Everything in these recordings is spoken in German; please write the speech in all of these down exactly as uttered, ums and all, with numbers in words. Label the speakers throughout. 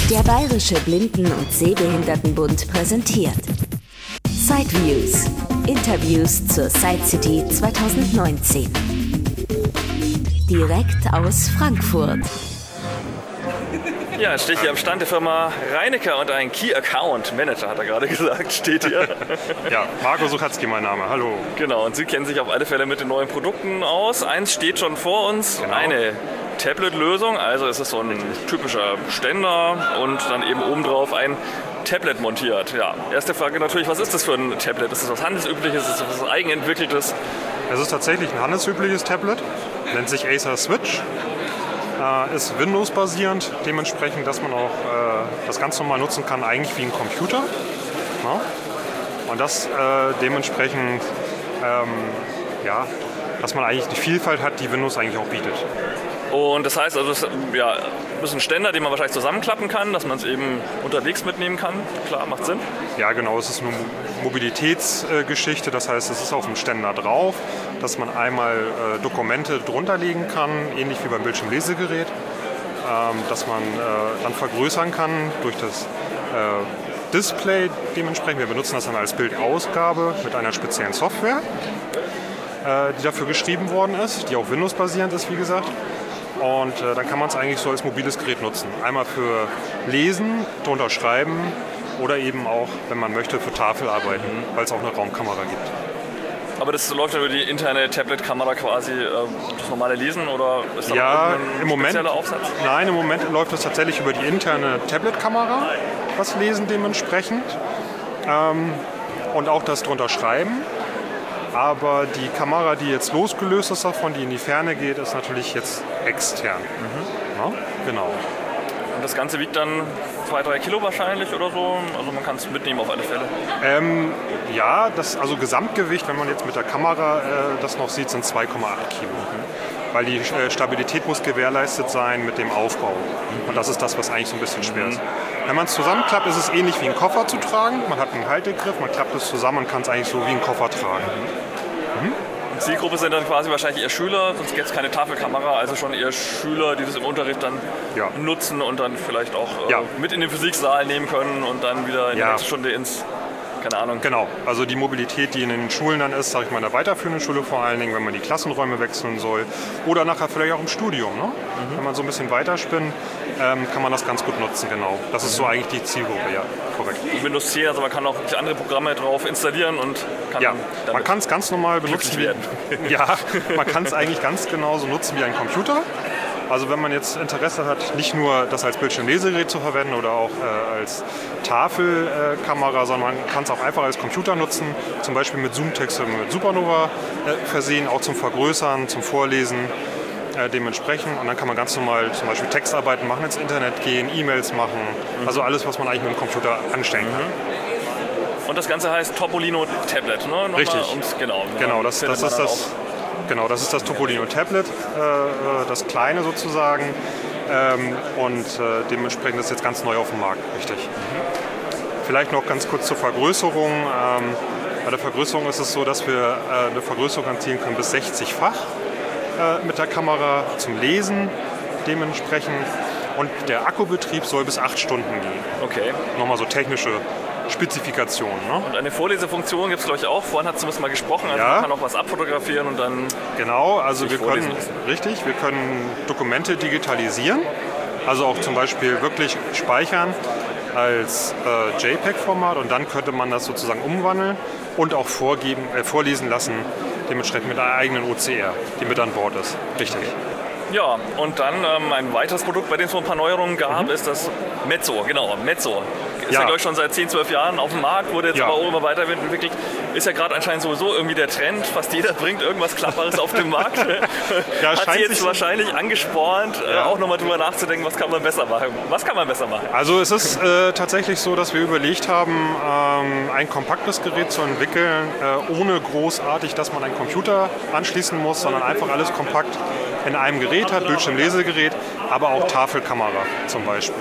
Speaker 1: Der Bayerische Blinden- und Sehbehindertenbund präsentiert Sideviews. Interviews zur Sidecity zwanzig neunzehn. Direkt aus Frankfurt.
Speaker 2: Ja, jetzt stehe ich hier am Stand der Firma Reinecker und ein Key Account Manager, hat er gerade gesagt, steht hier.
Speaker 3: Ja, Marco Suchatzky mein Name, hallo.
Speaker 2: Genau, und Sie kennen sich auf alle Fälle mit den neuen Produkten aus. Eins steht schon vor uns, genau. Eine Tablet-Lösung, also es ist so ein typischer Ständer und dann eben obendrauf ein Tablet montiert. Ja, erste Frage natürlich, was ist das für ein Tablet? Ist das was Handelsübliches, ist das was Eigenentwickeltes?
Speaker 3: Es ist tatsächlich ein handelsübliches Tablet, nennt sich Acer Switch. Äh, ist Windows-basierend, dementsprechend, dass man auch äh, das ganz normal nutzen kann, eigentlich wie ein Computer. Ja? Und das äh, dementsprechend, ähm, ja, dass man eigentlich die Vielfalt hat, die Windows eigentlich auch bietet.
Speaker 2: Und das heißt also, das ja, ist ein Ständer, den man wahrscheinlich zusammenklappen kann, dass man es eben unterwegs mitnehmen kann. Klar, macht Sinn.
Speaker 3: Ja, genau, es ist eine Mobilitätsgeschichte, das heißt, es ist auf dem Ständer drauf, dass man einmal äh, Dokumente drunter legen kann, ähnlich wie beim Bildschirmlesegerät, ähm, dass man äh, dann vergrößern kann durch das äh, Display dementsprechend. Wir benutzen das dann als Bildausgabe mit einer speziellen Software, äh, die dafür geschrieben worden ist, die auch Windows-basierend ist, wie gesagt. Und äh, dann kann man es eigentlich so als mobiles Gerät nutzen. Einmal für Lesen, drunter schreiben oder eben auch, wenn man möchte, für Tafelarbeiten, mhm. weil es auch eine Raumkamera gibt.
Speaker 2: Aber das läuft über die interne Tablet-Kamera quasi, äh, das normale Lesen oder ist da
Speaker 3: ja,
Speaker 2: ein
Speaker 3: im Moment,
Speaker 2: spezieller Aufsatz?
Speaker 3: Nein, im Moment läuft es tatsächlich über die interne Tablet-Kamera, das Lesen dementsprechend ähm, und auch das drunter schreiben. Aber die Kamera, die jetzt losgelöst ist davon, die in die Ferne geht, ist natürlich jetzt extern. Mhm. Ja, genau.
Speaker 2: Und das Ganze wiegt dann zwei, drei Kilo wahrscheinlich oder so? Also man kann es mitnehmen auf alle Fälle.
Speaker 3: Ähm, ja, das, also Gesamtgewicht, wenn man jetzt mit der Kamera äh, das noch sieht, sind zwei Komma acht Kilo. Mhm. Weil die äh, Stabilität muss gewährleistet sein mit dem Aufbau. Mhm. Und das ist das, was eigentlich so ein bisschen schwer ist. Wenn man es zusammenklappt, ist es ähnlich wie ein Koffer zu tragen. Man hat einen Haltegriff, man klappt es zusammen und kann es eigentlich so wie ein Koffer tragen.
Speaker 2: Mhm. Die Zielgruppe sind dann quasi wahrscheinlich eher Schüler, sonst gibt es keine Tafelkamera, also schon eher Schüler, die das im Unterricht dann ja. nutzen und dann vielleicht auch äh, ja. mit in den Physiksaal nehmen können und dann wieder in ja. der nächsten Stunde ins, keine Ahnung.
Speaker 3: Genau, also die Mobilität, die in den Schulen dann ist, sage ich mal in der weiterführenden Schule vor allen Dingen, wenn man die Klassenräume wechseln soll oder nachher vielleicht auch im Studium. Ne? Mhm. Wenn man so ein bisschen weiterspinnt, ähm, kann man das ganz gut nutzen, genau. Das ist so eigentlich die Zielgruppe, ja, korrekt.
Speaker 2: Windows zehn, also man kann auch andere Programme drauf installieren und kann
Speaker 3: ja, man kann es ganz normal benutzen.
Speaker 2: Werden.
Speaker 3: Ja, man kann es eigentlich ganz genauso nutzen wie ein Computer. Also wenn man jetzt Interesse hat, nicht nur das als Bildschirmlesegerät zu verwenden oder auch äh, als Tafelkamera, äh, sondern man kann es auch einfach als Computer nutzen, zum Beispiel mit Zoom-Text oder mit Supernova äh, versehen, auch zum Vergrößern, zum Vorlesen äh, dementsprechend. Und dann kann man ganz normal zum Beispiel Textarbeiten machen, ins Internet gehen, E-Mails machen, mhm. also alles, was man eigentlich mit dem Computer anstellen kann.
Speaker 2: Mhm. Und das Ganze heißt Topolino Tablet, ne? Nochmal
Speaker 3: Richtig,
Speaker 2: ums, genau,
Speaker 3: genau das, das ist das. Genau, das ist das Topolino Tablet, äh, das kleine sozusagen ähm, und äh, dementsprechend ist jetzt ganz neu auf dem Markt, richtig. Mhm. Vielleicht noch ganz kurz zur Vergrößerung. Ähm, bei der Vergrößerung ist es so, dass wir äh, eine Vergrößerung erzielen können bis sechzig-fach äh, mit der Kamera zum Lesen dementsprechend und der Akkubetrieb soll bis acht Stunden gehen.
Speaker 2: Okay.
Speaker 3: Nochmal so technische Spezifikationen. Ne?
Speaker 2: Und eine Vorlesefunktion gibt es, glaube ich, auch. Vorhin hat zumindest mal gesprochen, also
Speaker 3: ja.
Speaker 2: man kann auch was abfotografieren und dann.
Speaker 3: Genau, also wir können, richtig, wir können Dokumente digitalisieren, also auch zum Beispiel wirklich speichern als äh, JPEG-Format und dann könnte man das sozusagen umwandeln und auch vorgeben, äh, vorlesen lassen, dementsprechend mit einer eigenen O C R, die mit an Bord ist. Richtig.
Speaker 2: Okay. Ja, und dann ähm, ein weiteres Produkt, bei dem es so ein paar Neuerungen gab, mhm. ist das Mezzo, genau, Mezzo. Ist ja, ja glaube ich, schon seit zehn, zwölf Jahren auf dem Markt, wurde jetzt ja. aber auch immer weiterentwickelt. Ist ja gerade anscheinend sowieso irgendwie der Trend, fast jeder bringt irgendwas Klappbares auf den Markt. Ja, hat sie jetzt wahrscheinlich angespornt, ja. äh, auch nochmal drüber nachzudenken, was kann man besser machen. Was kann man besser machen?
Speaker 3: Also es ist äh, tatsächlich so, dass wir überlegt haben, ähm, ein kompaktes Gerät zu entwickeln, äh, ohne großartig, dass man einen Computer anschließen muss, sondern einfach alles kompakt in einem Gerät hat, Bildschirmlesegerät, aber auch Tafelkamera zum Beispiel.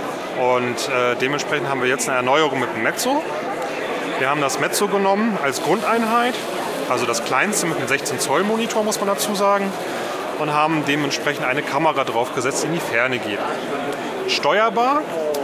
Speaker 3: Und äh, dementsprechend haben wir jetzt eine Erneuerung mit dem Mezzo. Wir haben das Mezzo genommen als Grundeinheit, also das kleinste mit einem sechzehn Zoll Monitor, muss man dazu sagen, und haben dementsprechend eine Kamera draufgesetzt, die in die Ferne geht. Steuerbar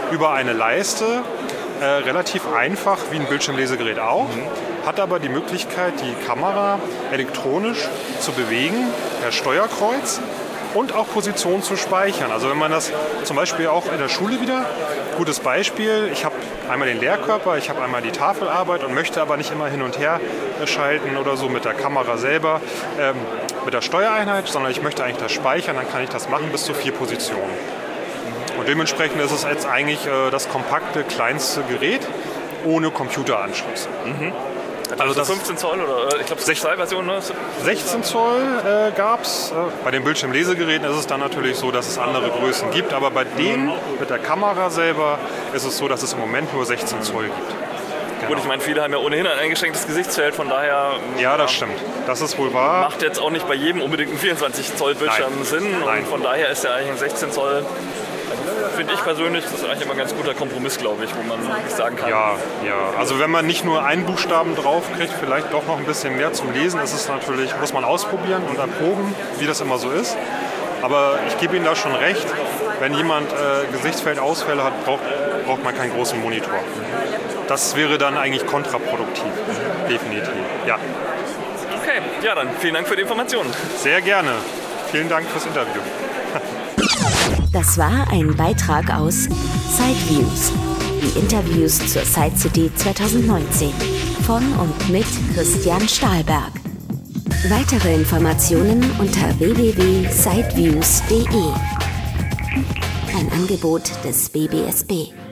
Speaker 3: über eine Leiste, äh, relativ einfach wie ein Bildschirmlesegerät auch, mhm. hat aber die Möglichkeit, die Kamera elektronisch zu bewegen per Steuerkreuz und auch Position zu speichern. Also wenn man das zum Beispiel auch in der Schule wieder, gutes Beispiel, ich habe einmal den Lehrkörper, ich habe einmal die Tafelarbeit und möchte aber nicht immer hin und her schalten oder so mit der Kamera selber, ähm, mit der Steuereinheit, sondern ich möchte eigentlich das speichern, dann kann ich das machen bis zu vier Positionen. Und dementsprechend ist es jetzt eigentlich äh, das kompakte, kleinste Gerät ohne Computeranschluss.
Speaker 2: Mhm. Also das fünfzehn Zoll oder ich glaube sechzehn Version, ne?
Speaker 3: sechzehn Zoll äh, gab es. Äh, bei den Bildschirmlesegeräten ist es dann natürlich so, dass es andere Größen gibt, aber bei denen mit der Kamera selber ist es so, dass es im Moment nur sechzehn Zoll gibt.
Speaker 2: Genau. Gut, ich meine, viele haben ja ohnehin ein eingeschränktes Gesichtsfeld, von daher...
Speaker 3: Ja, das stimmt. Das ist wohl wahr.
Speaker 2: Macht jetzt auch nicht bei jedem unbedingt einen vierundzwanzig Zoll Bildschirm
Speaker 3: Nein.
Speaker 2: Sinn und
Speaker 3: Nein.
Speaker 2: von daher ist ja eigentlich ein sechzehn Zoll... Finde ich persönlich, das ist eigentlich immer ein ganz guter Kompromiss, glaube ich, wo man sagen kann.
Speaker 3: Ja, ja. Also wenn man nicht nur einen Buchstaben draufkriegt, vielleicht doch noch ein bisschen mehr zum Lesen, ist es natürlich, muss man ausprobieren und erproben, wie das immer so ist. Aber ich gebe Ihnen da schon recht, wenn jemand äh, Gesichtsfeldausfälle hat, braucht, braucht man keinen großen Monitor. Das wäre dann eigentlich kontraproduktiv, definitiv. Ja.
Speaker 2: Okay, ja dann vielen Dank für die Informationen.
Speaker 3: Sehr gerne. Vielen Dank fürs Interview.
Speaker 1: Das war ein Beitrag aus Sideviews, die Interviews zur Side City zwanzig neunzehn von und mit Christian Stahlberg. Weitere Informationen unter w w w punkt sideviews punkt de. Ein Angebot des B B S B.